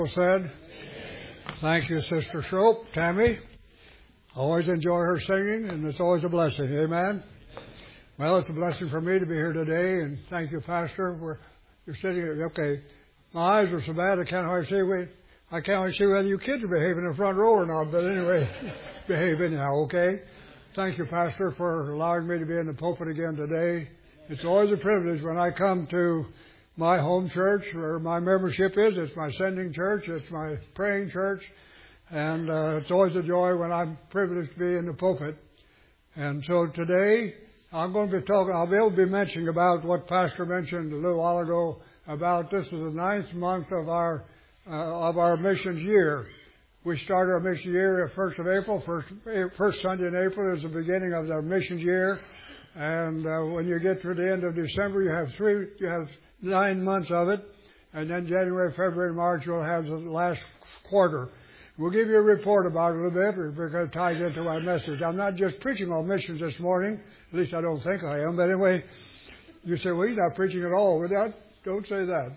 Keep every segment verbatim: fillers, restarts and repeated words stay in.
Said. Thank you, Sister Shope, Tammy. I always enjoy her singing, and it's always a blessing. Amen. Well, it's a blessing for me to be here today, and thank you, Pastor. We're, you're sitting here. Okay, my eyes are so bad I can't hardly see. Wait, I can't hardly see whether you kids are behaving in the front row or not. But anyway, behave anyhow. Okay. Thank you, Pastor, for allowing me to be in the pulpit again today. It's always a privilege when I come to my home church, where my membership is. It's my sending church. It's my praying church. And uh, it's always a joy when I'm privileged to be in the pulpit. And so today, I'm going to be talking, I'll be able to be mentioning about what Pastor mentioned a little while ago about this is the ninth month of our uh, of our missions year. We start our mission year at first of April. First, first Sunday in April is the beginning of the missions year. And uh, when you get to the end of December, you have three, you have nine months of it, and then January, February, and March you'll have the last quarter. We'll give you a report about it a little bit because it ties into my message. I'm not just preaching on missions this morning, at least I don't think I am, but anyway, you say, well, he's not preaching at all. Well, that, don't say that.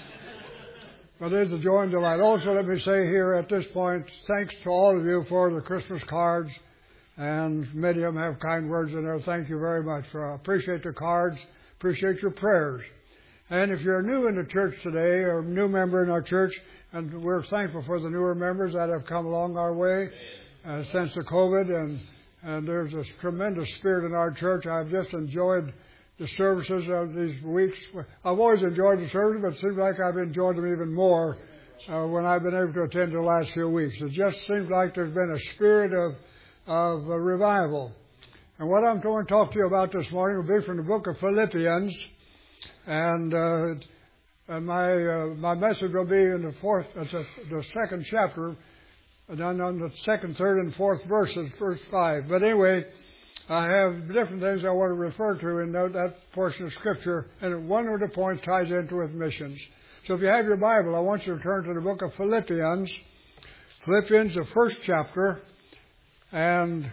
But there's a joy and delight. Also, let me say here at this point, thanks to all of you for the Christmas cards, and many of them have kind words in there. Thank you very much. I appreciate the cards, appreciate your prayers. And if you're new in the church today or a new member in our church, and we're thankful for the newer members that have come along our way uh, since the COVID, and, and there's a tremendous spirit in our church. I've just enjoyed the services of these weeks. I've always enjoyed the service, but it seems like I've enjoyed them even more uh, when I've been able to attend the last few weeks. It just seems like there's been a spirit of, of uh, revival. And what I'm going to talk to you about this morning will be from the book of Philippians. And, uh, and my uh, my message will be in the fourth, uh, the second chapter, and then on the second, third, and fourth verses, verse five. But anyway, I have different things I want to refer to in that, that portion of Scripture, and one of the points ties into with missions. So if you have your Bible, I want you to turn to the book of Philippians. Philippians, the first chapter, and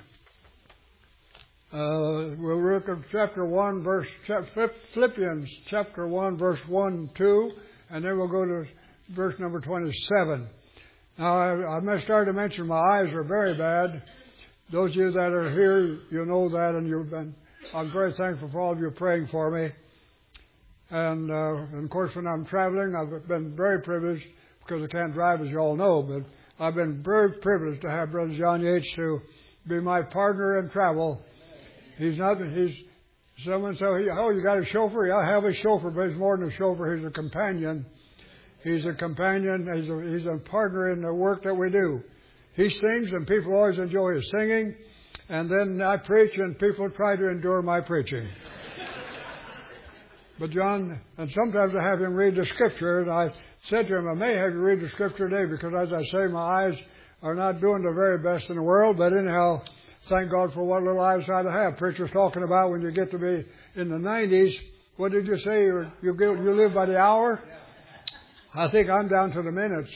Uh, we'll look at chapter one, verse, Philippians chapter one, verse one and two, and then we'll go to verse number twenty-seven. Now, I, I must start to mention my eyes are very bad. Those of you that are here, you know that, and you've been, I'm very thankful for all of you praying for me. And, uh, and of course, when I'm traveling, I've been very privileged, because I can't drive, as you all know, but I've been very privileged to have Brother John Yates to be my partner in travel. He's not, he's, someone said, oh, you got a chauffeur? Yeah, I have a chauffeur, but he's more than a chauffeur. He's a companion. He's a companion. He's a, he's a partner in the work that we do. He sings, and people always enjoy his singing. And then I preach, and people try to endure my preaching. But John, and sometimes I have him read the Scripture, and I said to him, I may have you read the Scripture today, because as I say, my eyes are not doing the very best in the world, but anyhow, thank God for what little eyesight I have. Preacher's talking about when you get to be in the nineties. What did you say? You you, get, you live by the hour? I think I'm down to the minutes.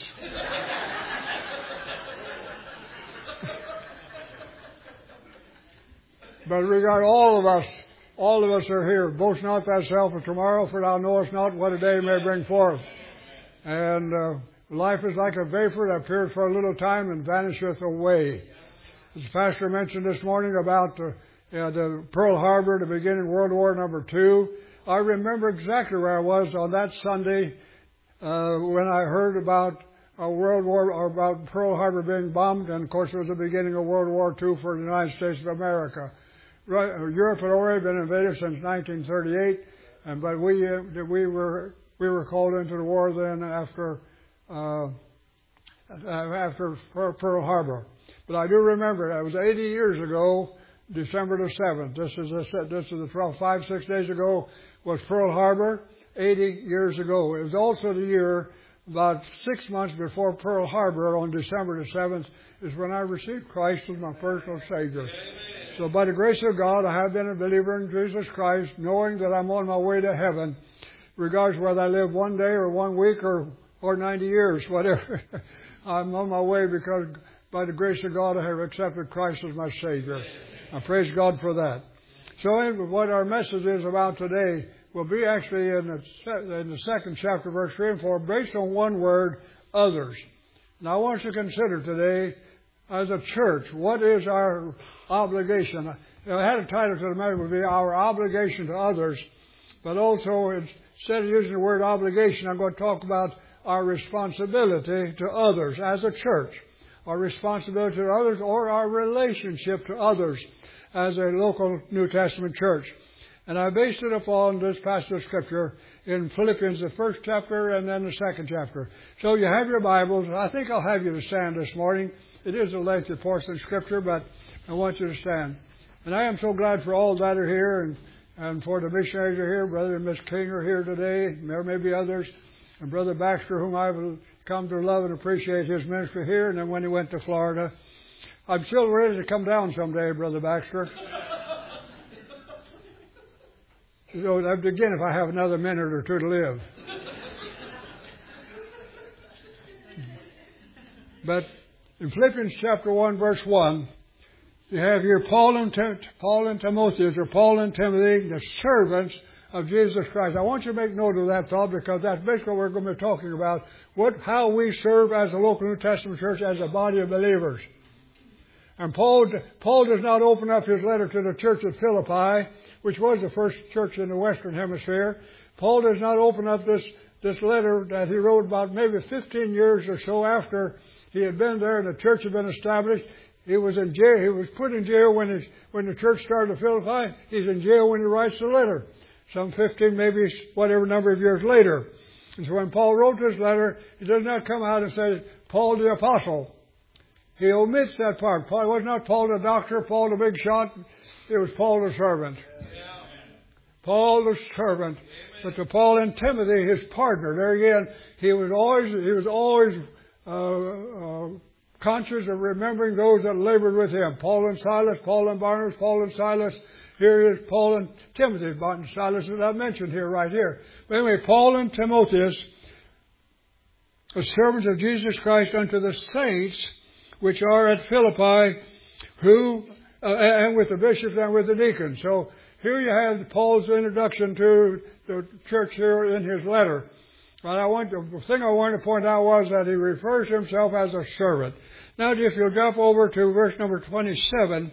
But regard all of us, all of us are here. Boast not thyself of tomorrow, for thou knowest not what a day may bring forth. And uh, life is like a vapor that appears for a little time and vanisheth away. As the pastor mentioned this morning about the, uh, the Pearl Harbor, the beginning of World War Number Two, I remember exactly where I was on that Sunday uh, when I heard about a World War, or about Pearl Harbor being bombed, and of course it was the beginning of World War Two for the United States of America. Right, Europe had already been invaded since nineteen thirty-eight, and but we uh, we were we were called into the war then after uh, after Pearl Harbor. But I do remember that it was eighty years ago, December the seventh. This is a, this is the twelve, five, six days ago was Pearl Harbor. eighty years ago. It was also the year, about six months before Pearl Harbor, on December the seventh, is when I received Christ as my personal Savior. So by the grace of God, I have been a believer in Jesus Christ, knowing that I'm on my way to heaven, regardless whether I live one day or one week or or ninety years, whatever. I'm on my way because by the grace of God, I have accepted Christ as my Savior. I praise God for that. So what our message is about today will be actually in the, in the second chapter, verse three and four, based on one word, others. Now I want you to consider today, as a church, what is our obligation? I had a title to the message would be Our Obligation to Others, but also instead of using the word obligation, I'm going to talk about our responsibility to others as a church, our responsibility to others, or our relationship to others as a local New Testament church. And I based it upon this passage of Scripture in Philippians, the first chapter, and then the second chapter. So you have your Bibles. I think I'll have you to stand this morning. It is a lengthy portion of Scripture, but I want you to stand. And I am so glad for all that are here, and, and for the missionaries are here. Brother and Miss King are here today. There may be others. And Brother Baxter, whom I've come to love and appreciate his ministry here, and then when he went to Florida. I'm still ready to come down someday, Brother Baxter. So that'd begin if I have another minute or two to live. But in Philippians chapter one, verse one, you have here Paul and, Tim- Paul and Timotheus, or Paul and Timothy, the servants of Jesus Christ. I want you to make note of that thought, because that's basically what we're going to be talking about. What, how we serve as a local New Testament church, as a body of believers. And Paul, Paul does not open up his letter to the church at Philippi, which was the first church in the Western Hemisphere. Paul does not open up this, this letter that he wrote about maybe fifteen years or so after he had been there and the church had been established. He was in jail. He was put in jail when, he, when the church started at Philippi. He's in jail when he writes the letter. Some fifteen, maybe whatever number of years later. And so when Paul wrote this letter, he does not come out and say, Paul the Apostle. He omits that part. Paul, it was not Paul the doctor, Paul the big shot. It was Paul the servant. Paul the servant. But to Paul and Timothy, his partner, there again, he was always, he was always uh, uh, conscious of remembering those that labored with him. Paul and Silas, Paul and Barnabas, Paul and Silas. Here is Paul and Timothy, Barnabas and Silas, that I mentioned here, right here. But anyway, Paul and Timotheus, the servants of Jesus Christ unto the saints which are at Philippi, who, uh, and with the bishops and with the deacons. So here you have Paul's introduction to the church here in his letter. But I want to, the thing I wanted to point out was that he refers to himself as a servant. Now, if you'll jump over to verse number twenty-seven,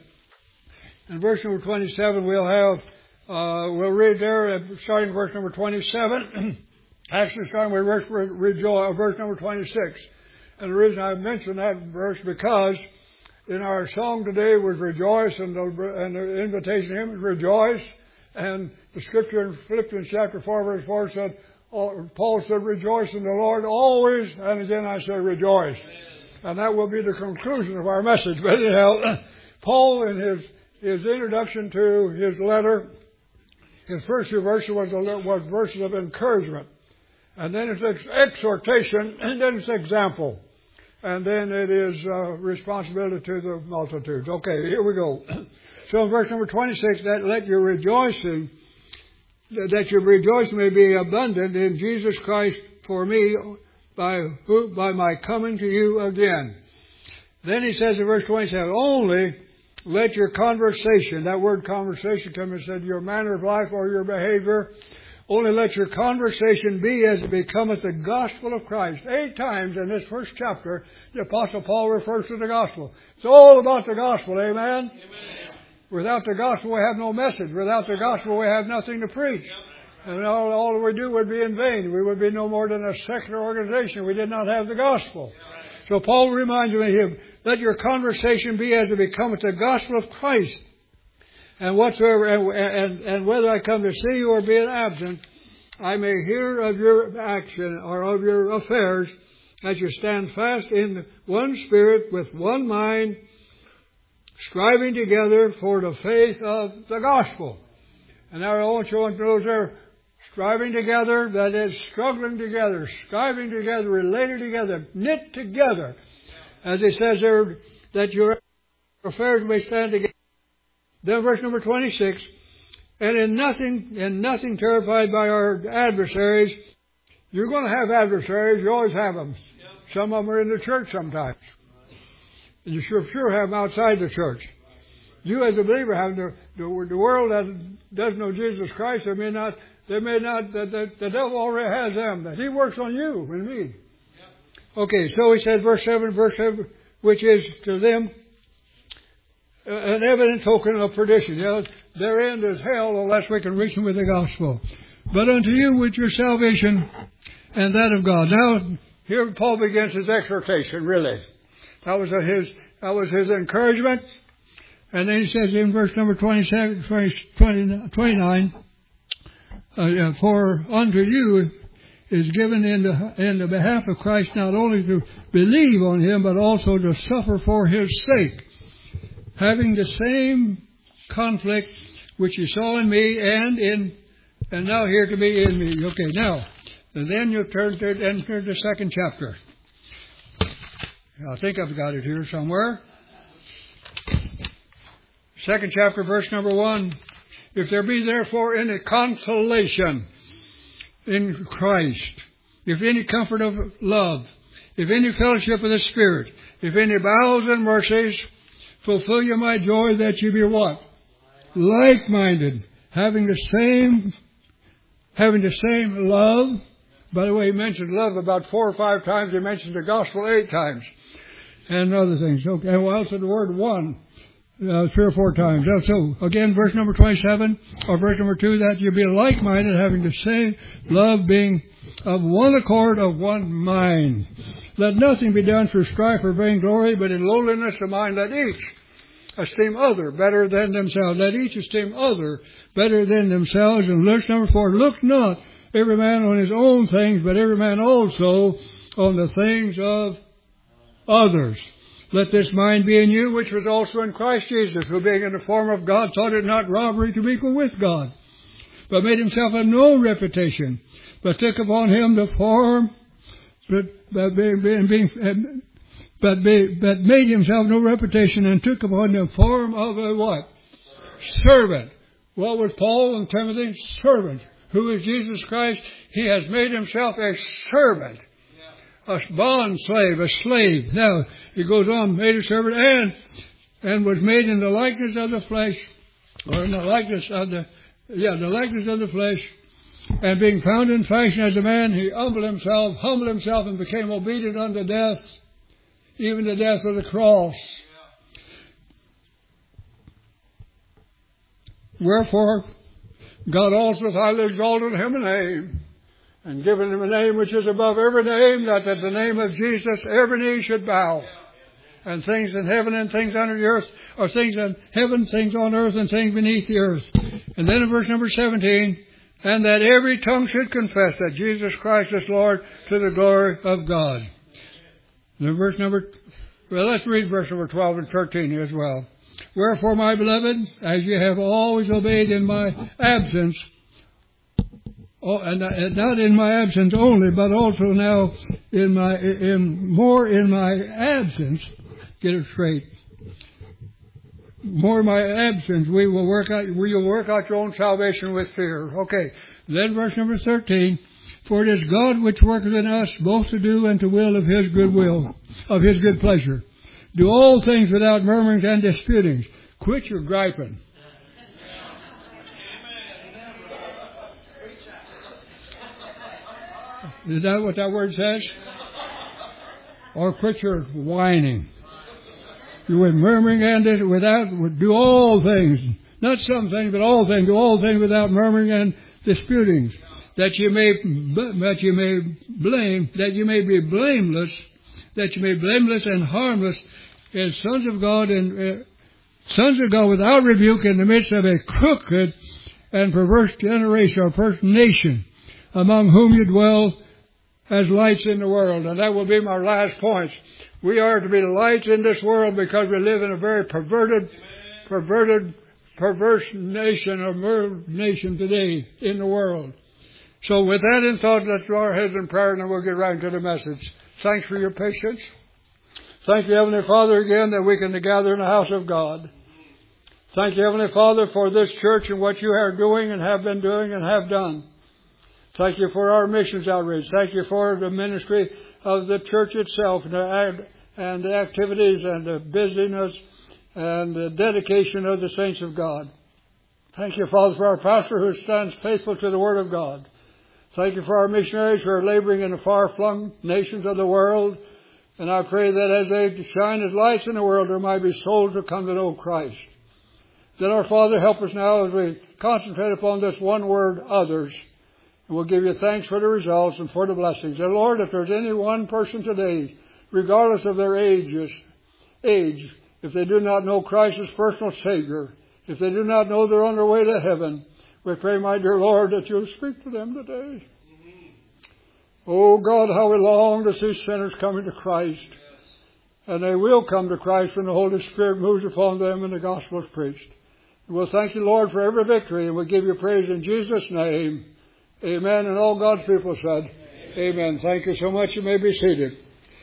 in verse number twenty-seven, we'll have, uh, we'll read there, starting verse number twenty-seven, actually starting with verse, rejo- verse number twenty-six. And the reason I mentioned that verse, because in our song today was rejoice, and the, and the invitation hymn is rejoice. And the scripture in Philippians chapter four, verse four said, Paul said, rejoice in the Lord always. And again I say rejoice. Amen. And that will be the conclusion of our message. But anyhow, Paul in his, his introduction to his letter, his first few verses was, was verses of encouragement. And then it's exhortation, and then it's example. And then it is uh, responsibility to the multitudes. Okay, here we go. So in verse number twenty-six, that let your rejoicing, that your rejoicing may be abundant in Jesus Christ for me by who, by my coming to you again. Then he says in verse twenty-seven, only let your conversation, that word conversation comes and said your manner of life or your behavior, only let your conversation be as it becometh the gospel of Christ. Eight times in this first chapter, the Apostle Paul refers to the gospel. It's all about the gospel, amen? Amen. Without the gospel, we have no message. Without the gospel, we have nothing to preach. And all, all we do would be in vain. We would be no more than a secular organization. We did not have the gospel. So Paul reminds me of him, let your conversation be as it becometh the gospel of Christ. And whatsoever, and, and, and whether I come to see you or be absent, I may hear of your action or of your affairs, that you stand fast in one spirit with one mind, striving together for the faith of the gospel. And now I want you to know there, striving together, that is struggling together, striving together, related together, knit together. As he says there, that your affairs may stand together. Then verse number twenty-six, and in nothing, in nothing terrified by our adversaries. You're going to have adversaries. You always have them. Some of them are in the church sometimes. And you sure, sure have them outside the church. You as a believer have the, the, the world that doesn't know Jesus Christ. They may not, they may not, the, the, the devil already has them. That he works on you and me. Okay, so he said, verse seven, verse seven, which is to them an evident token of perdition. You know, their end is hell unless we can reach them with the gospel. But unto you which your salvation and that of God. Now, here Paul begins his exhortation, really. That was his, that was his encouragement. And then he says in verse number twenty-seven, twenty, twenty-nine, uh, for unto you is given in the, in the behalf of Christ not only to believe on him, but also to suffer for his sake, having the same conflict which you saw in me and in, and now here to be in me. Okay, now, and then you turn to enter the second chapter. I think I've got it here somewhere. Second chapter, verse number one. If there be therefore any consolation in Christ, if any comfort of love, if any fellowship of the Spirit, if any bowels and mercies, fulfill you my joy that you be what? Like-minded, having the same, having the same love. By the way, he mentioned love about four or five times. He mentioned the gospel eight times. And other things. Okay, and well, also the word one, uh, three or four times. So, again, verse number twenty-seven, or verse number two, that you be like-minded, having the same love, being of one accord, of one mind. Let nothing be done through strife or vainglory, but in lowliness of mind let each esteem other better than themselves. Let each esteem other better than themselves. And verse number four, look not every man on his own things, but every man also on the things of others. Let this mind be in you, which was also in Christ Jesus, who being in the form of God, thought it not robbery to be equal with God, but made himself of no reputation, but took upon him the form, but, but, being, being, but, be, but made himself no reputation, and took upon the form of a what? Servant. What was Paul and Timothy? Servant. Who is Jesus Christ? He has made himself a servant. A bond slave, a slave. Now, he goes on, made a servant, and and was made in the likeness of the flesh, or in the likeness of the, yeah, the likeness of the flesh, and being found in fashion as a man, he humbled himself, humbled himself, and became obedient unto death, even the death of the cross. Wherefore, God also hath highly exalted him in name, and given him a name which is above every name, that at the name of Jesus every knee should bow, and things in heaven and things under the earth, or things in heaven, things on earth, and things beneath the earth. And then in verse number seventeen, and that every tongue should confess that Jesus Christ is Lord, to the glory of God. And then verse number, well, let's read verse number twelve and thirteen as well. Wherefore, my beloved, as you have always obeyed in my absence, oh, and not in my absence only, but also now in my, in more in my absence, get it straight. More in my absence, we will work out, we will work out your own salvation with fear. Okay. Then verse number thirteen, for it is God which worketh in us both to do and to will of his good will, of his good pleasure. Do all things without murmurings and disputings. Quit your griping. Is that what that word says? Or quit your whining. You were murmuring and without, do all things. Not some things, but all things. Do all things without murmuring and disputings. That you may, that you may blame, that you may be blameless, that you may be blameless and harmless as sons of God and uh, sons of God without rebuke in the midst of a crooked and perverse generation or perverse nation, among whom you dwell as lights in the world. And that will be my last point. We are to be lights in this world because we live in a very perverted, perverted, perverse nation or murdered nation today in the world. So with that in thought, let's draw our heads in prayer and then we'll get right into the message. Thanks for your patience. Thank you, Heavenly Father, again that we can gather in the house of God. Thank you, Heavenly Father, for this church and what you are doing and have been doing and have done. Thank you for our missions outreach. Thank you for the ministry of the church itself and the, and the activities and the busyness and the dedication of the saints of God. Thank you, Father, for our pastor who stands faithful to the Word of God. Thank you for our missionaries who are laboring in the far-flung nations of the world. And I pray that as they shine as lights in the world, there might be souls that come to know Christ. Then our Father, help us now as we concentrate upon this one word, others. And we'll give you thanks for the results and for the blessings. And Lord, if there's any one person today, regardless of their ages, age, if they do not know Christ as personal Savior, if they do not know they're on their way to heaven, we pray, my dear Lord, that you'll speak to them today. Oh God, how we long to see sinners coming to Christ. And they will come to Christ when the Holy Spirit moves upon them and the gospel is preached. And we'll thank you, Lord, for every victory, and we'll give you praise in Jesus' name. Amen. And all God's people said, Amen. Amen. Thank you so much. You may be seated.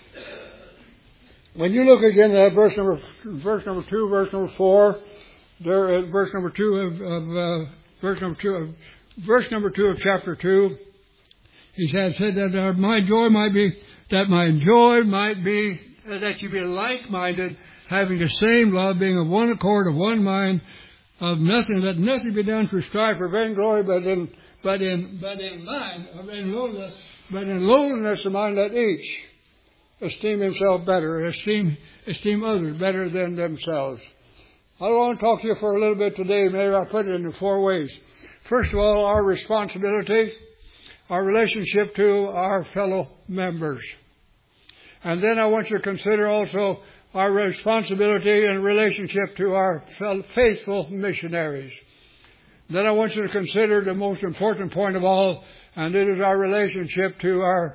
When you look again at verse number, verse number two, verse number four, there, uh, verse number two of, of uh, verse number two of verse number two of chapter two, he said, said that uh, my joy might be that my joy might be uh, that you be like-minded, having the same love, being of one accord, of one mind, of nothing. Let nothing be done through strife or vainglory, but in but in but in mind, in lowliness, but in lowliness of mind, let each esteem himself better, esteem esteem others better than themselves. I want to talk to you for a little bit today. Maybe I'll put it into four ways. First of all, our responsibility, our relationship to our fellow members. And then I want you to consider also our responsibility and relationship to our faithful missionaries. Then I want you to consider the most important point of all, and it is our relationship to our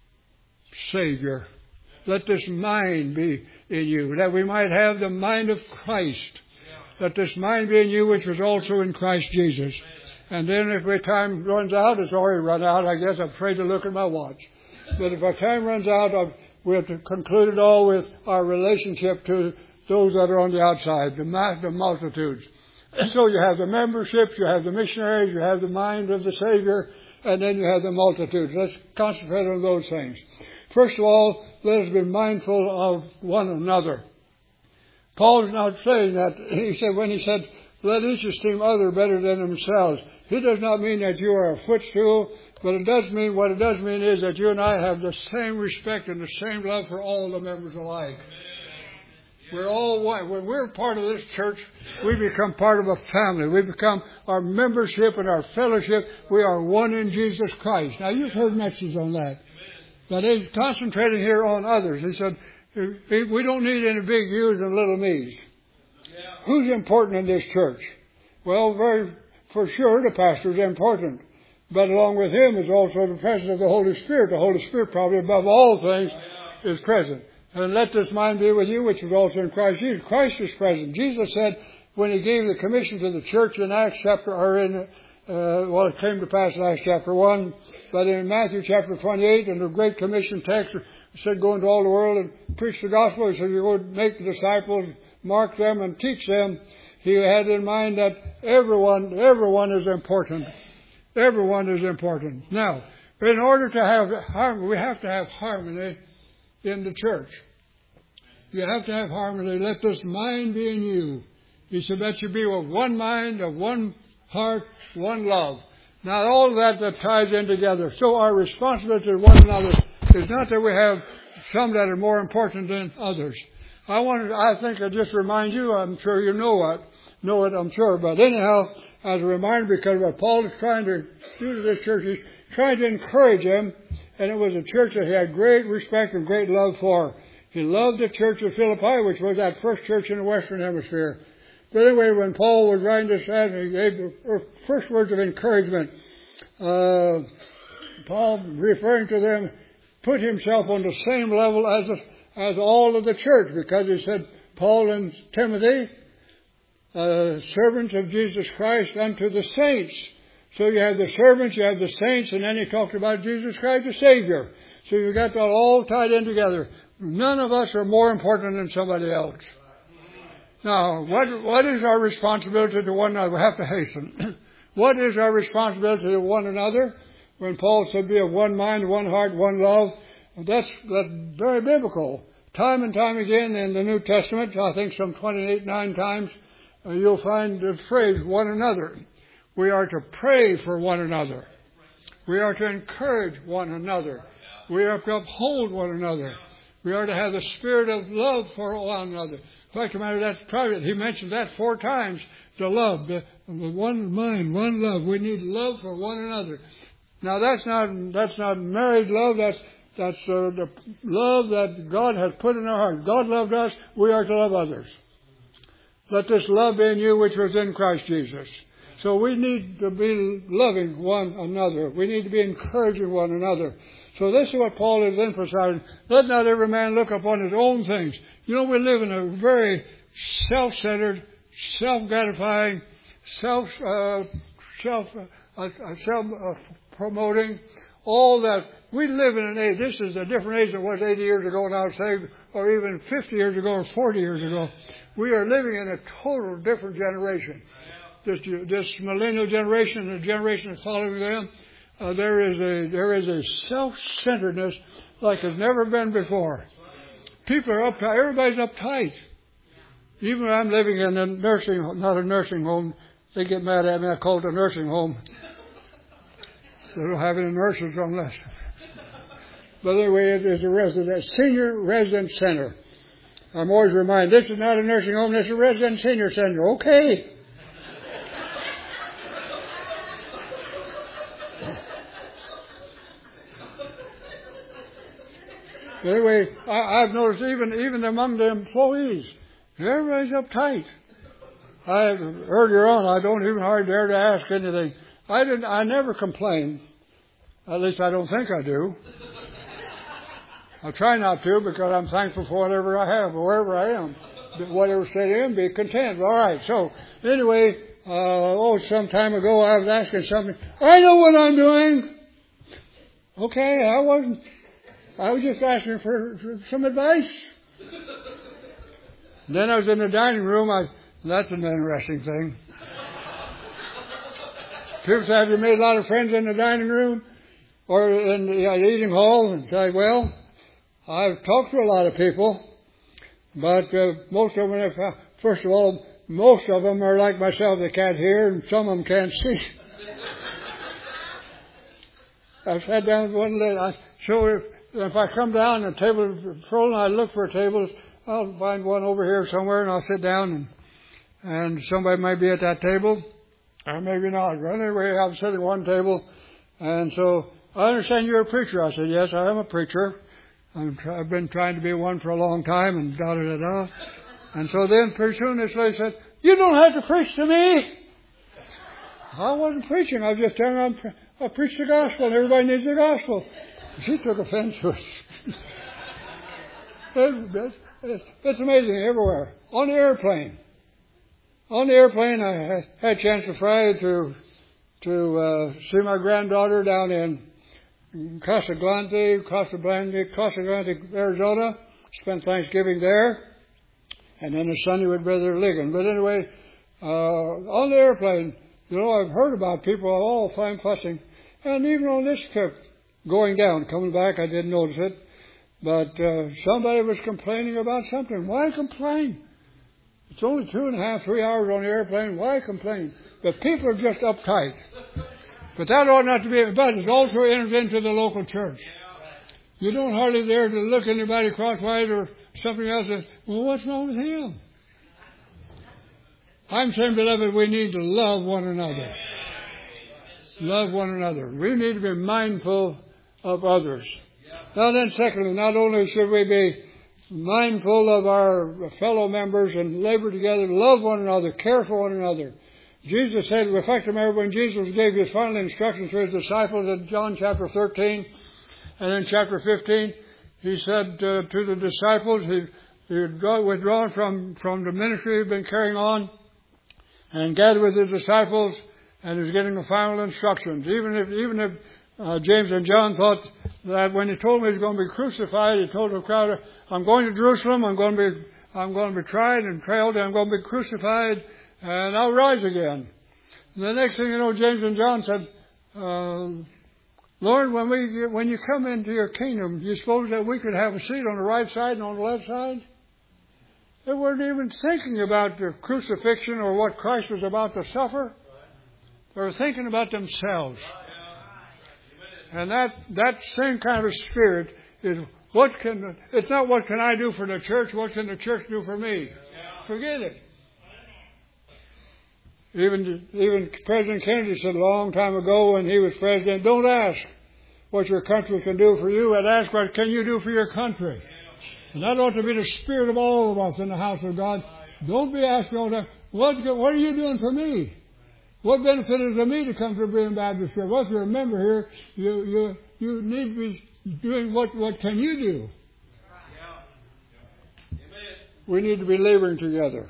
Savior. Let this mind be in you, that we might have the mind of Christ. Let this mind be in you, which was also in Christ Jesus. And then if our time runs out, it's already run out. I guess I'm afraid to look at my watch. But if our time runs out, I've, we have to conclude it all with our relationship to those that are on the outside, the, the multitudes. So you have the memberships, you have the missionaries, you have the mind of the Savior, and then you have the multitudes. Let's concentrate on those things. First of all, let us be mindful of one another. Paul's not saying that. He said, when he said, let each esteem other better than themselves, he does not mean that you are a footstool, but it does mean, what it does mean is that you and I have the same respect and the same love for all the members alike. We're all one. When we're part of this church, we become part of a family. We become our membership and our fellowship. We are one in Jesus Christ. Now, you've heard messages on that. But he's concentrating here on others. He said, we don't need any big yous and little me's. Who's important in this church? Well, very for sure, the pastor is important. But along with him is also the presence of the Holy Spirit. The Holy Spirit, probably above all things, is present. And let this mind be with you, which was also in Christ Jesus. Christ is present. Jesus said, when he gave the commission to the church in Acts chapter, or in, uh, well, it came to pass in Acts chapter one, but in Matthew chapter twenty-eight, in the Great Commission text, it said, go into all the world and preach the gospel. He said, you go make the disciples, mark them, and teach them. He had in mind that everyone, everyone is important. Everyone is important. Now, in order to have harmony, we have to have harmony in the church. You have to have harmony. Let this mind be in you. He said that you be of one mind, of one heart, one love. Now, all of that that ties in together. So our responsibility to one another is not that we have some that are more important than others. I want to, I think I just remind you, I'm sure you know what, know it, I'm sure. But anyhow, as a reminder, because what Paul is trying to do to this church, he's trying to encourage them. And it was a church that he had great respect and great love for. He loved the church of Philippi, which was that first church in the Western Hemisphere. But anyway, when Paul was writing this, he gave the first words of encouragement. Uh, Paul, referring to them, put himself on the same level as as all of the church, because he said, Paul and Timothy, uh, servants of Jesus Christ unto the saints. So you have the servants, you have the saints, and then he talked about Jesus Christ, the Savior. So you've got that all tied in together. None of us are more important than somebody else. Now, what what is our responsibility to one another? We have to hasten. What is our responsibility to one another? When Paul said, be of one mind, one heart, one love, that's, that's very biblical. Time and time again in the New Testament, I think some twenty-eight, nine times, uh, you'll find the phrase, one another. We are to pray for one another. We are to encourage one another. We are to uphold one another. We are to have the spirit of love for one another. In fact, the matter that's private. He mentioned that four times. The love, the, the one mind, one love. We need love for one another. Now that's not that's not married love. That's that's uh, the love that God has put in our heart. God loved us. We are to love others. Let this love be in you which was in Christ Jesus. So we need to be loving one another. We need to be encouraging one another. So this is what Paul is emphasizing. Let not every man look upon his own things. You know, we live in a very self-centered, self-gratifying, self, uh, self, uh, uh, self-promoting, all that. We live in an age, this is a different age than it was eighty years ago now, say, or even fifty years ago or forty years ago. We are living in a total different generation. This, this millennial generation and the generation following them, uh, there is a there is a self-centeredness like has never been before. People are uptight. Everybody's uptight. Even when I'm living in a nursing home, not a nursing home, they get mad at me. I call it a nursing home. They don't have any nurses unless. But anyway, it is a resident, senior resident center. I'm always reminded, this is not a nursing home, this is a resident senior center. Okay. Anyway, I, I've noticed even even among the employees, everybody's uptight. I earlier on, I don't even hardly dare to ask anything. I didn't. I never complain. At least I don't think I do. I try not to because I'm thankful for whatever I have, wherever I am, whatever state I am, be content. All right. So anyway, uh, oh, some time ago I was asking something. I know what I'm doing. Okay, I wasn't. I was just asking for, for some advice. Then I was in the dining room. I, that's an interesting thing. People say, have you made a lot of friends in the dining room or in the uh, eating hall? And say, well, I've talked to a lot of people, but uh, most of them, if I, first of all, most of them are like myself. They can't hear, and some of them can't see. I sat down with one lady. I, so if, if I come down and the table is full and I look for a table, I'll find one over here somewhere and I'll sit down and, and somebody might be at that table. Or maybe not. But anyway, I'm sitting at one table. And so, I understand you're a preacher. I said, yes, I am a preacher. I'm try, I've been trying to be one for a long time and da da da da. And so then pretty soon this lady said, you don't have to preach to me. I wasn't preaching. I was just telling them I preach the gospel and everybody needs the gospel. She took offense to it. it's, it's, it's amazing everywhere. On the airplane. On the airplane, I had a chance to fly to to uh, see my granddaughter down in Casa Grande, Casa Grande, Casa Grande, Arizona. Spent Thanksgiving there. And then the Sunday with Brother Ligon. But anyway, uh, on the airplane, you know, I've heard about people all the time fussing. And even on this trip, going down, coming back, I didn't notice it. But uh, somebody was complaining about something. Why complain? It's only two and a half, three hours on the airplane. Why complain? But people are just uptight. But that ought not to be. But it also enters into the local church. You don't hardly dare to look anybody crosswise or something else. And, well, what's wrong with him? I'm saying, beloved, we need to love one another. Love one another. We need to be mindful of others. Now then, secondly, not only should we be mindful of our fellow members and labor together, love one another, care for one another. Jesus said, reflect on when Jesus gave his final instructions to his disciples in John chapter thirteen and in chapter fifteen, he said uh, to the disciples, he, he had withdrawn from, from the ministry he'd been carrying on and gathered with his disciples and is getting the final instructions. Even if, even if uh, James and John thought that when he told me he was going to be crucified, he told the crowd, I'm going to Jerusalem, I'm going to be, I'm going to be tried and trailed, and I'm going to be crucified, and I'll rise again. And the next thing you know, James and John said, uh, Lord, when we, when you come into your kingdom, you suppose that we could have a seat on the right side and on the left side? They weren't even thinking about the crucifixion or what Christ was about to suffer. They were thinking about themselves. And that, that same kind of spirit is what can, it's not what can I do for the church, what can the church do for me? Forget it. Even, even President Kennedy said a long time ago when he was president, don't ask what your country can do for you, and ask what can you do for your country. And that ought to be the spirit of all of us in the house of God. Don't be asking all that, what, what are you doing for me? What benefit is it to me to come to Berean Baptist Church? Well, if you're a member here, you, you, you need to be doing what, what can you do? We need to be laboring together.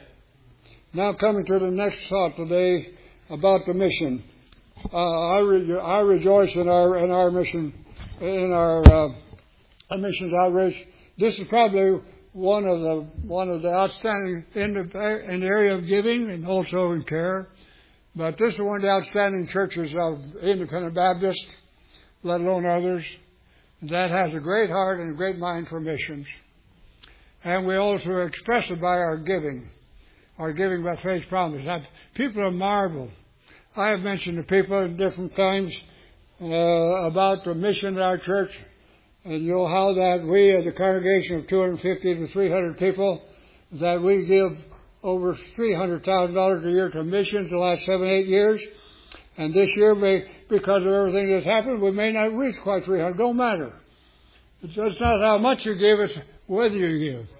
Now coming to the next thought today about the mission. Uh, I, re- I rejoice in our in our mission, in our uh, missions outreach. This is probably one of the one of the outstanding in the in the area of giving and also in care. But this is one of the outstanding churches of Independent Baptist, let alone others, that has a great heart and a great mind for missions. And we also express it by our giving, our giving by faith promise. Now, people are marveled. I have mentioned to people at different times uh, about the mission of our church, and you know how that we, as a congregation of two hundred fifty to three hundred people, that we give over three hundred thousand dollars a year to missions the last seven, eight years. And this year, may, because of everything that's happened, we may not reach quite three hundred. Don't matter. It's, it's not how much you give, it's whether you give.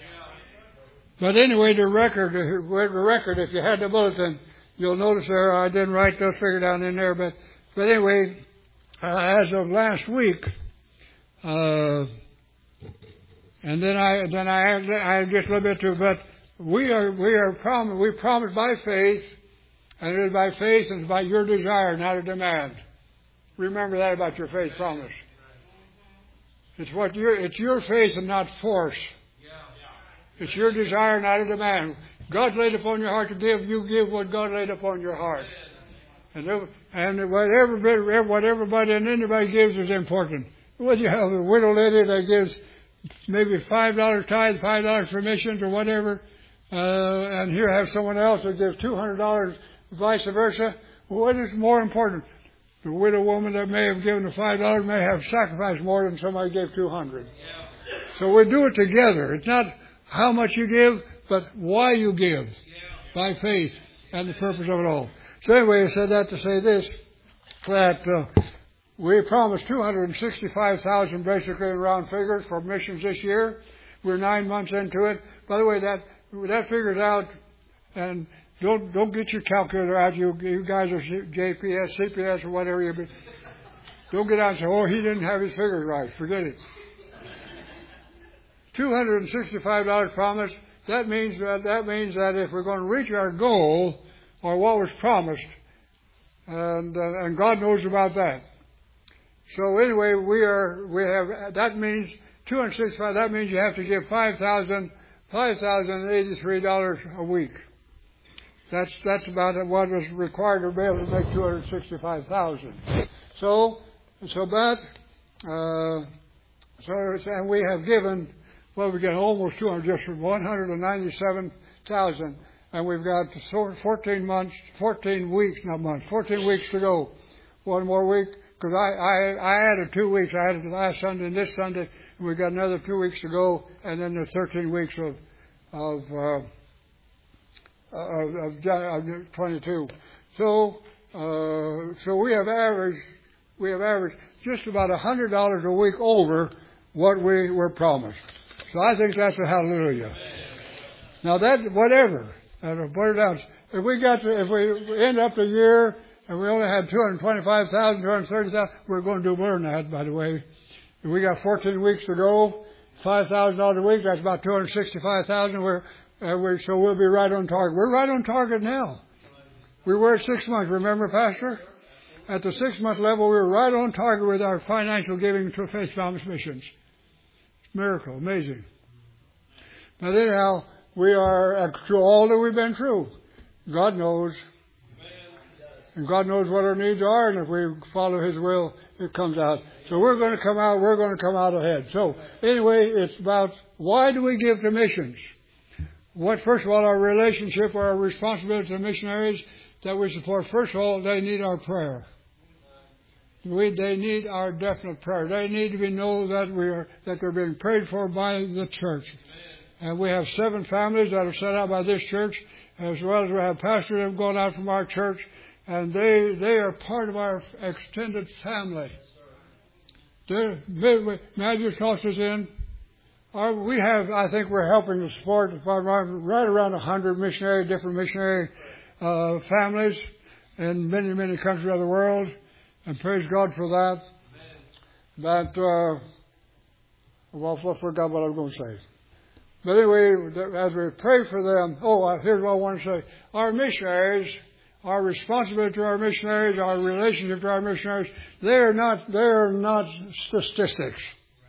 But anyway, the record, the record, if you had the bulletin, you'll notice there, I didn't write those figures down in there, but, but anyway, uh, as of last week, uh, and then I, then I, I just a little bit too, but we are, we are promised, we promised by faith, and it is by faith and it's by your desire, not a demand. Remember that about your faith promise. It's what your, it's your faith and not force. It's your desire, not a demand. God laid upon your heart to give, you give what God laid upon your heart. And, and whatever, what everybody and anybody gives is important. Whether you have a widow lady that gives maybe five dollars tithe, five dollars for missions or whatever, uh, and here have someone else that gives two hundred dollars, vice versa. What is more important? The widow woman that may have given the five dollars may have sacrificed more than somebody gave two hundred dollars. So we do it together. It's not how much you give, but why you give, by faith and the purpose of it all. So anyway, I said that to say this, that uh, we promised two hundred sixty-five thousand dollars basically in round figures for missions this year. We're nine months into it. By the way, that that figures out, and don't don't get your calculator out. You you guys are J P S, C P S, or whatever you be. Don't get out and say, oh, he didn't have his figures right. Forget it. two hundred sixty-five dollars promised. That means that that means that if we're going to reach our goal or what was promised, and uh, and God knows about that. So anyway, we are we have that means two hundred sixty-five. That means you have to give five thousand five thousand eighty-three dollars a week. That's that's about what was required to be able to make two hundred sixty-five thousand. So so but uh, so and we have given. Well, we get almost two hundred, just one hundred ninety-seven thousand, and we've got fourteen months, fourteen weeks, not months, fourteen weeks to go. One more week, because I, I, I added two weeks. I added the last Sunday and this Sunday, and we've got another two weeks to go, and then there's thirteen weeks of of uh, of, of, of twenty-two. So, uh, so we have averaged, we have averaged just about a hundred dollars a week over what we were promised. So I think that's a hallelujah. Now that, whatever, uh, put it down. If we got to, if we end up the year and we only had two hundred twenty-five thousand, two hundred thirty thousand, we're going to do more than that, by the way. If we got fourteen weeks to go, five thousand dollars a week, that's about two hundred sixty-five thousand. We're, uh, we're, so we'll be right on target. We're right on target now. We were at six months, remember, Pastor? At the six month level, we were right on target with our financial giving to Faith Promise Missions. Miracle, amazing. But anyhow, we are through all that we've been through. God knows. And God knows what our needs are, and if we follow His will, it comes out. So we're going to come out, we're going to come out ahead. So anyway, it's about why do we give to missions? What, first of all, our relationship or our responsibility to missionaries that we support. First of all, they need our prayer. We, they need our definite prayer. They need to be know that we are that they're being prayed for by the church. And we have seven families that are set out by this church, as well as we have pastors that have gone out from our church, and they they are part of our extended family. They're, Matthew tossed us in. Our, we have, I think, we're helping to support right around a hundred missionary, different missionary uh, families in many, many countries of the world. And praise God for that. That, uh, well, I forgot what I was going to say. But anyway, as we pray for them, oh, here's what I want to say. Our missionaries, our responsibility to our missionaries, our relationship to our missionaries, they are not, they are not statistics.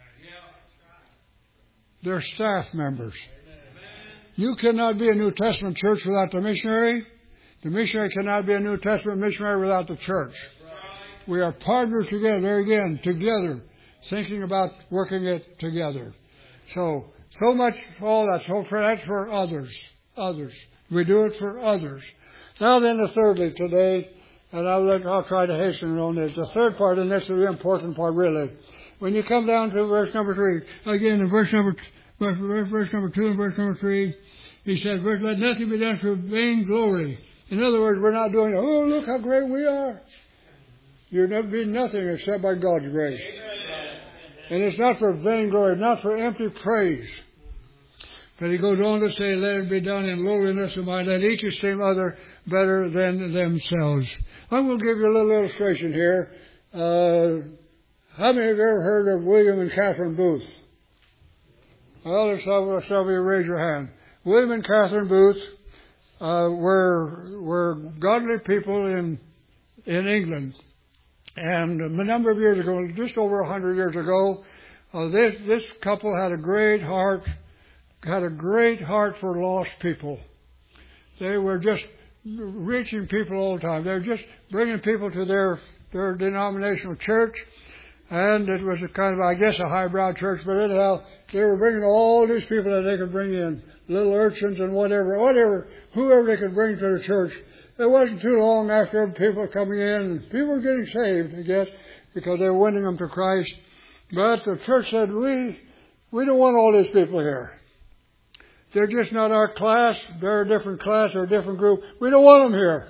They're staff members. You cannot be a New Testament church without the missionary. The missionary cannot be a New Testament missionary without the church. We are partners together, there again, together, thinking about working it together. So, so much, all that's so for, that's for others, others. We do it for others. Now then, the thirdly today, and I'll, let, I'll try to hasten on this. The third part, and this is the important part really. When you come down to verse number three, again in verse number, verse, verse number two and verse number three, he says, let nothing be done for vain glory. In other words, we're not doing, oh, look how great we are. You'll never be nothing except by God's grace. Amen. And it's not for vainglory, not for empty praise. But he goes on to say, let it be done in lowliness of mind. Let each esteem other better than themselves. I will give you a little illustration here. Uh, how many have ever heard of William and Catherine Booth? Well, there's some, some of you raise your hand. William and Catherine Booth uh, were were godly people in in England. And a number of years ago, just over a hundred years ago, uh, this, this couple had a great heart, had a great heart for lost people. They were just reaching people all the time. They were just bringing people to their, their denominational church. And it was a kind of, I guess, a highbrow church, but anyhow, they were bringing all these people that they could bring in, little urchins and whatever, whatever, whoever they could bring to the church. It wasn't too long after people were coming in, and people were getting saved, I guess, because they were winning them to Christ. But the church said, we we don't want all these people here. They're just not our class. They're a different class or a different group. We don't want them here.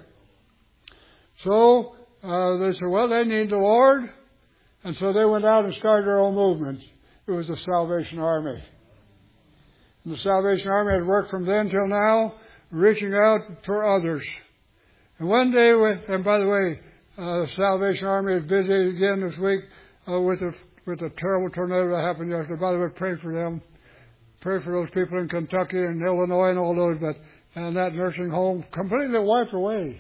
So uh, they said, well, they need the Lord. And so they went out and started their own movement. It was the Salvation Army. And the Salvation Army has worked from then till now, reaching out for others. And one day, and by the way, uh, the Salvation Army is busy again this week uh, with a with a terrible tornado that happened yesterday. By the way, pray for them. Pray for those people in Kentucky and Illinois and all those that and that nursing home completely wiped away.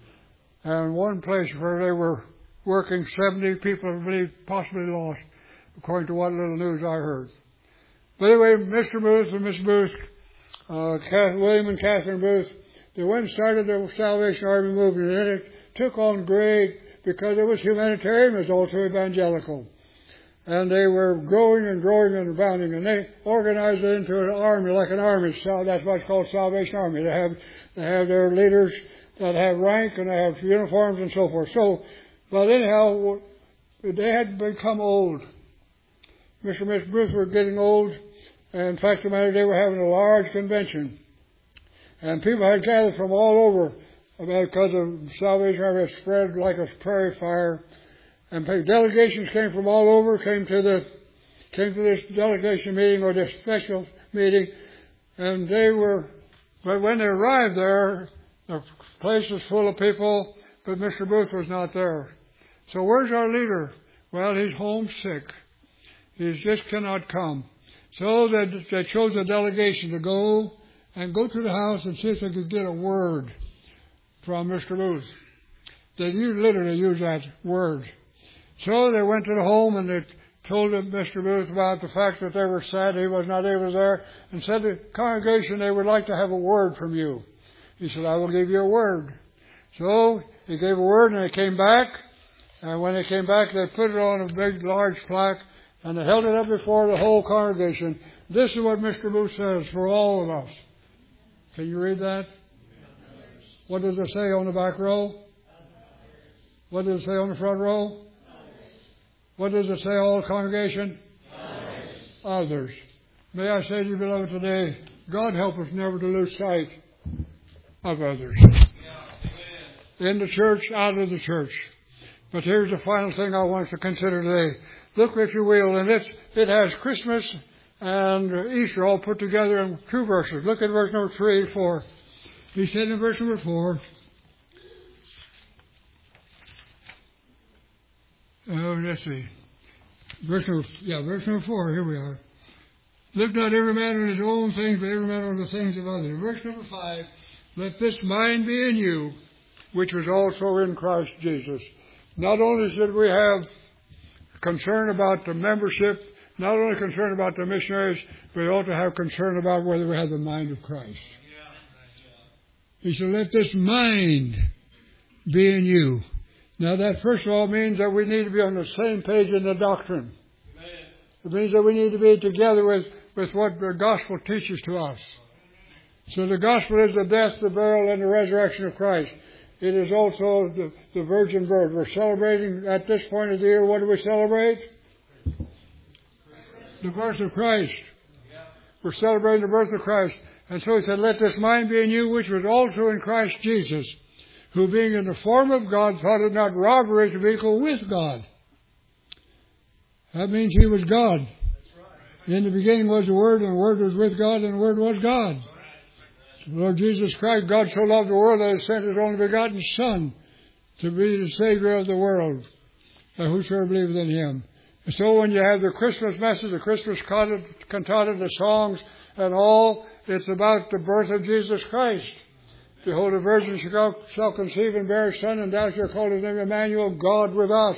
And one place where they were working, seventy people, I believe, possibly lost, according to what little news I heard. But anyway, Mister Booth and Miss Booth, uh, William and Catherine Booth, they went and started the Salvation Army movement, and it took on great, because it was humanitarian, it was also evangelical. And they were growing and growing and abounding, and they organized it into an army, like an army. So that's what's called Salvation Army. They have, they have their leaders that have rank, and they have uniforms and so forth. So, but anyhow, they had become old. Mister and Miss Booth were getting old, and in fact, the matter, they were having a large convention. And people had gathered from all over because the Salvation Army had spread like a prairie fire. And delegations came from all over, came to the came to this delegation meeting or this special meeting. And they were, but when they arrived there, the place was full of people, but Mister Booth was not there. So where's our leader? Well, he's homesick. He just cannot come. So they, they chose a delegation to go and go to the house and see if they could get a word from Mister Booth. They used, literally used that word. So they went to the home and they told Mister Booth about the fact that they were sad he was not able to there, and said to the congregation they would like to have a word from you. He said, I will give you a word. So he gave a word and they came back. And when they came back, they put it on a big, large plaque and they held it up before the whole congregation. This is what Mister Booth says for all of us. Can you read that? What does it say on the back row? What does it say on the front row? What does it say, all congregation? Others. Others. May I say to you, beloved, today, God help us never to lose sight of others. Yeah. In the church, out of the church. But here's the final thing I want us to consider today. Look, if you will, and it's, it has Christmas and Easter all put together in two verses. Look at verse number three, four. He said in verse number four, oh, let's see. Verse number, yeah, verse number four, here we are. Look not every man on his own things, but every man on the things of others. Verse number five, let this mind be in you, which was also in Christ Jesus. Not only should we have concern about the membership, not only concern about the missionaries, but we ought to have concern about whether we have the mind of Christ. He said, let this mind be in you. Now that first of all means that we need to be on the same page in the doctrine. Amen. It means that we need to be together with, with what the gospel teaches to us. So the gospel is the death, the burial, and the resurrection of Christ. It is also the, the virgin birth. We're celebrating at this point of the year. What do we celebrate? The birth of Christ. We're celebrating the birth of Christ. And so he said, let this mind be in you, which was also in Christ Jesus, who being in the form of God, thought it not robbery to be equal with God. That means he was God. In the beginning was the Word, and the Word was with God, and the Word was God. Lord Jesus Christ, God so loved the world that he sent his only begotten Son to be the Savior of the world, and whosoever believeth in him. And so when you have the Christmas message, the Christmas cantata, the songs, and all, it's about the birth of Jesus Christ. Behold, a virgin shall, shall conceive and bear a son, and thou shalt call his name Emmanuel, God with us.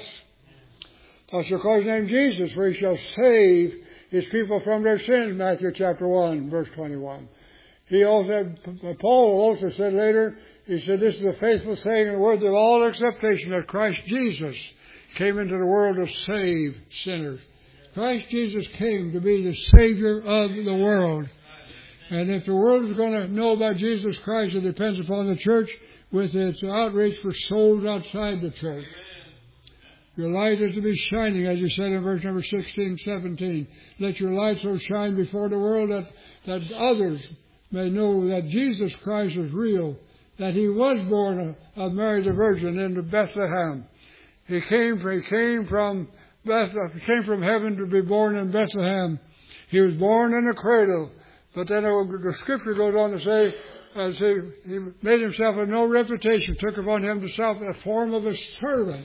Thou shalt call his name Jesus, for he shall save his people from their sins, Matthew chapter one, verse twenty-one. He also, Paul also said later, he said, this is a faithful saying and worthy of all acceptation, that Christ Jesus came into the world to save sinners. Christ Jesus came to be the Savior of the world. And if the world is going to know about Jesus Christ, it depends upon the church with its outreach for souls outside the church. Your light is to be shining, as he said in verse number sixteen, seventeen. Let your light so shine before the world that, that others may know that Jesus Christ is real, that he was born of Mary the Virgin in Bethlehem. He came, he came from Bethlehem, came from heaven to be born in Bethlehem. He was born in a cradle. But then the scripture goes on to say, as he, he made himself of no reputation, took upon himself the form of a servant.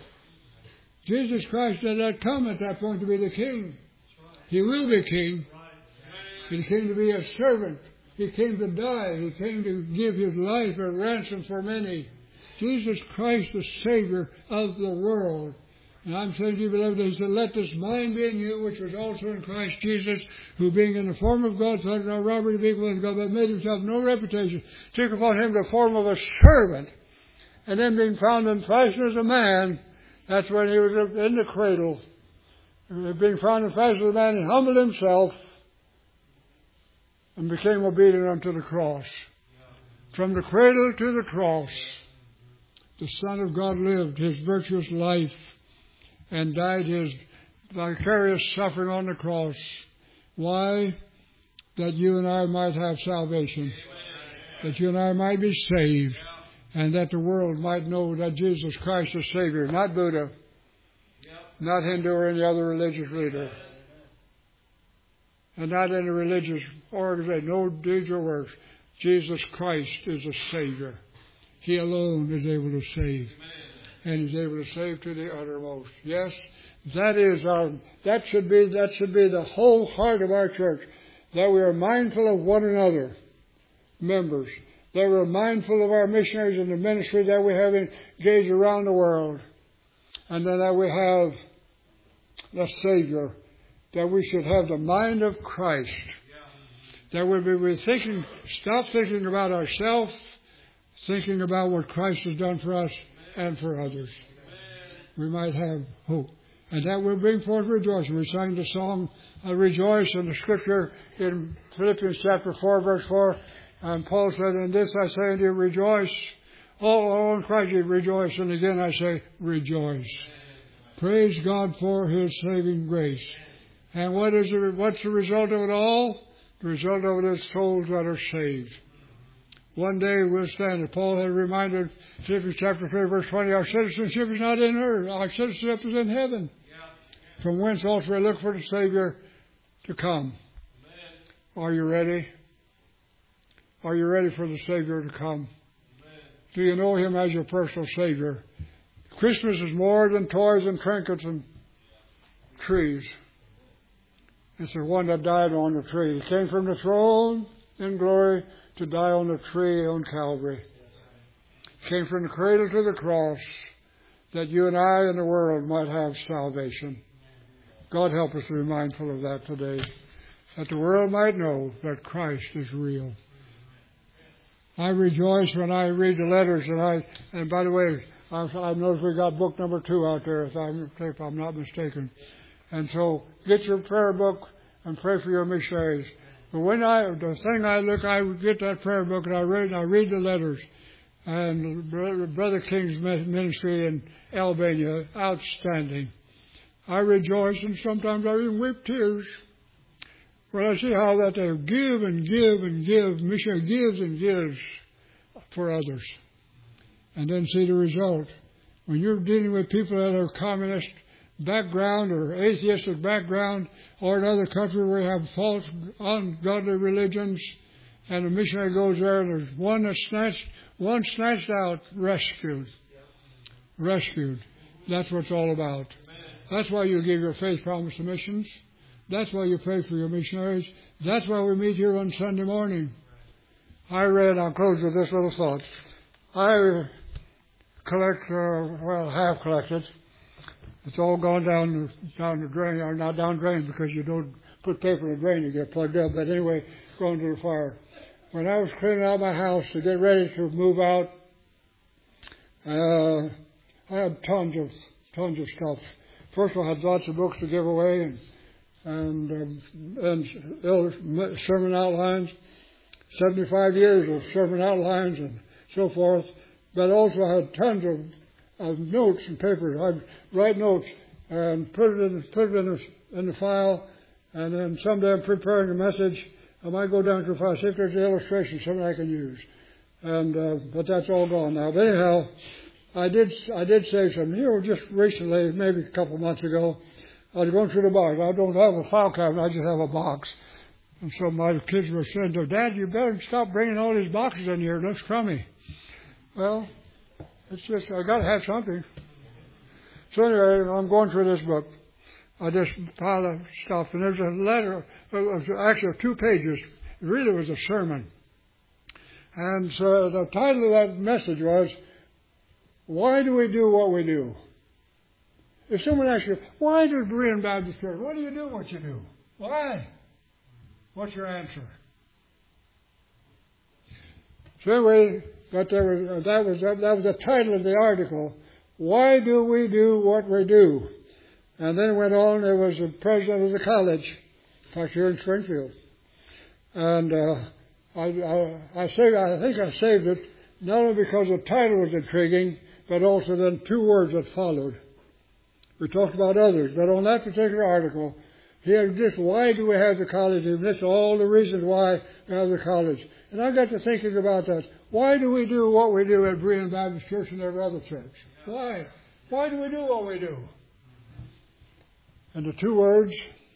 Jesus Christ did not come at that point to be the king. He will be king. He came to be a servant. He came to die. He came to give his life a ransom for many. Jesus Christ, the Savior of the world. And I'm saying to you, beloved, he said, let this mind be in you, which was also in Christ Jesus, who being in the form of God, thought no robbery to be equal with God, but made himself no reputation, took upon him the form of a servant, and then being found in fashion as a man, that's when he was in the cradle. Being found in fashion as a man, he humbled himself and became obedient unto the cross. From the cradle to the cross, the Son of God lived his virtuous life and died his vicarious suffering on the cross. Why? That you and I might have salvation. That you and I might be saved. And that the world might know that Jesus Christ is Savior. Not Buddha. Not Hindu or any other religious leader. And not any religious organization. No deeds or works. Jesus Christ is a Savior. He alone is able to save. And He's able to save to the uttermost. Yes, that is our, that should be, that should be the whole heart of our church. That we are mindful of one another, members. That we are mindful of our missionaries and the ministry that we have engaged around the world. And then that we have the Savior. That we should have the mind of Christ. That we be thinking, stop thinking about ourselves, thinking about what Christ has done for us and for others. We might have hope. And that will bring forth rejoicing. We sang the song, uh, Rejoice, in the scripture in Philippians chapter four, verse four. And Paul said, in this I say unto you, rejoice. All, all in Christ you rejoice. And again I say, rejoice. Praise God for His saving grace. And what is the, what's the result of it all? The result of it is souls that are saved. One day we'll stand it. Paul had reminded Philippians chapter three, verse twenty, our citizenship is not in earth, our citizenship is in heaven. Yeah. From whence also we look for the Savior to come. Amen. Are you ready? Are you ready for the Savior to come? Amen. Do you know Him as your personal Savior? Christmas is more than toys and trinkets and trees. It's the one that died on the tree. He came from the throne in glory to die on the tree on Calvary. He came from the cradle to the cross that you and I and the world might have salvation. God help us to be mindful of that today, that the world might know that Christ is real. I rejoice when I read the letters, and I, and by the way, I've, I've noticed we got book number two out there, if I'm, if I'm not mistaken. And so, get your prayer book and pray for your missionaries. But when I, the thing I look, I get that prayer book and I read, I read the letters. And Brother King's ministry in Albania, outstanding. I rejoice, and sometimes I even weep tears when I see how that they give and give and give, missionary gives and gives for others. And then see the result. When you're dealing with people that are communist background or atheistic background, or another country where you have false, ungodly religions, and the missionary goes there and there's one that's snatched, one snatched out, rescued. Rescued. That's what it's all about. That's why you give your faith promise to missions. That's why you pray for your missionaries. That's why we meet here on Sunday morning. I read, I'll close with this little thought. I collect, uh, well, have collected. It's all gone down down the drain, or not down drain, because you don't put paper in the drain, you get plugged up. But anyway, going to the fire. When I was cleaning out my house to get ready to move out, uh, I had tons of tons of stuff. First of all, I had lots of books to give away, and and um, and sermon outlines, seventy-five years of sermon outlines and so forth. But also I had tons of of notes and papers. I'd write notes and put it in, put it in the, in the file, and then someday I'm preparing a message. I might go down to the file, see if there's an illustration, something I can use. And uh, but that's all gone now. But anyhow, I did I did save some. You know, just recently, maybe a couple of months ago, I was going through the box. I don't have a file cabinet. I just have a box. And so my kids were saying, "Dad, you better stop bringing all these boxes in here. It looks crummy." Well, it's just, I got to have something. So anyway, I'm going through this book. I just piled of stuff, and there's a letter, it was actually two pages. It really was a sermon. And so the title of that message was, "Why do we do what we do?" If someone asks you, why does Berean Baptist Church, why do you do what you do? Why? What's your answer? So anyway, But there was, that was that was the title of the article. Why do we do what we do? And then it went on. There was the president of the college, back here in Springfield, and uh, I, I, I saved. I think I saved it not only because the title was intriguing, but also then two words that followed. We talked about others, but on that particular article, he had just, why do we have the college? He lists all the reasons why we have the college. And I got to thinking about that. Why do we do what we do at Berean Baptist Church and every other church? Why? Why do we do what we do? And the two words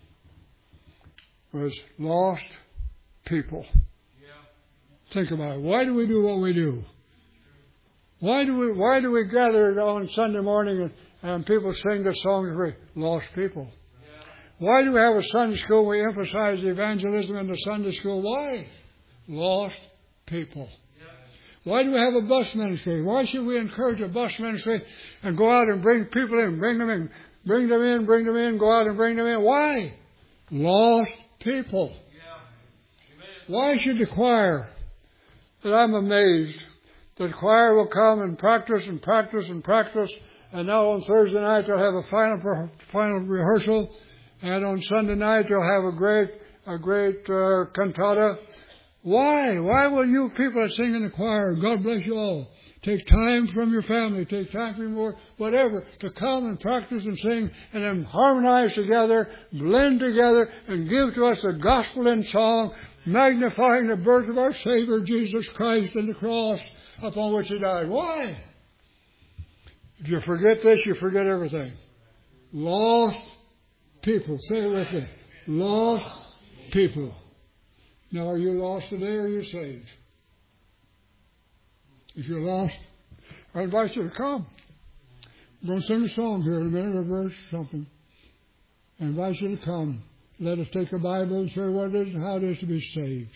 was lost people. Think about it. Why do we do what we do? Why do we Why do we gather on Sunday morning and, and people sing the songs for lost people? Why do we have a Sunday school? We emphasize evangelism in the Sunday school. Why? Lost people. Why do we have a bus ministry? Why should we encourage a bus ministry and go out and bring people in, bring them in, bring them in, bring them in, go out and bring them in? Why? Lost people. Why should the choir? But I'm amazed that the choir will come and practice and practice and practice, and now on Thursday night they'll have a final final rehearsal, and on Sunday night they'll have a great a great uh, cantata. Why? Why will you people that sing in the choir, God bless you all, take time from your family, take time from your whatever, to come and practice and sing and then harmonize together, blend together, and give to us the gospel in song, magnifying the birth of our Savior, Jesus Christ, and the cross upon which He died? Why? If you forget this, you forget everything. Lost people. Say it with me. Lost people. Now, are you lost today or are you saved? If you're lost, I invite you to come. I'm going to sing a song here in a minute, or verse, something. I invite you to come. Let us take a Bible and say what it is and how it is to be saved.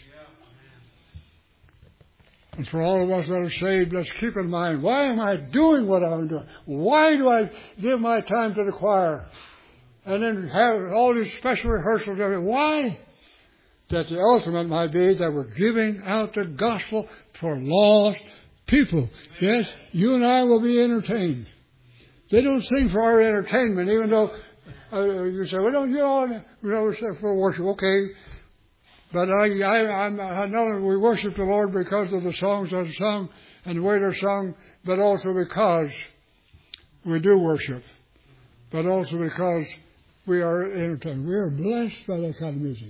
And for all of us that are saved, let's keep in mind, why am I doing what I'm doing? Why do I give my time to the choir? And then have all these special rehearsals. Why? That the ultimate might be that we're giving out the gospel for lost people. Yes, you and I will be entertained. They don't sing for our entertainment, even though uh, you say, well, don't you all you know, for worship, okay. But I, I, I'm, I know we worship the Lord because of the songs that are sung and the way they're sung, but also because we do worship, but also because we are entertained. We are blessed by that kind of music.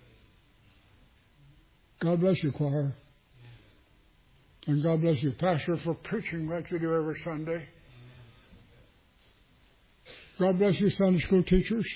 God bless you, choir. And God bless you, Pastor, for preaching what you do every Sunday. God bless you, Sunday school teachers.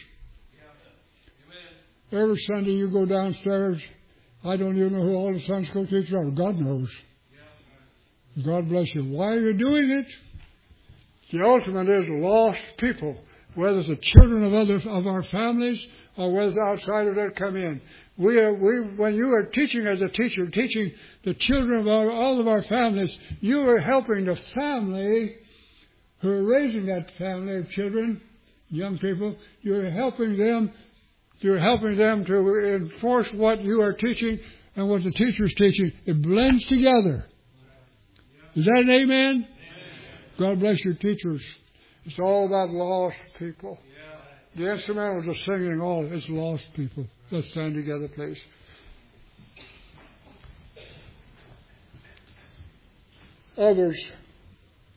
Every Sunday you go downstairs, I don't even know who all the Sunday school teachers are. God knows. God bless you. Why are you doing it? The ultimate is lost people, whether it's the children of other of our families or whether it's outsiders that come in. We are, we, when you are teaching as a teacher, teaching the children of our, all of our families, you are helping the family who are raising that family of children, young people. You're helping them. You're helping them to enforce what you are teaching and what the teacher is teaching. It blends together. Is that an amen? Amen. God bless your teachers. It's all about lost people. The instrumentals are singing all. It's lost people. Let's stand together, please. Others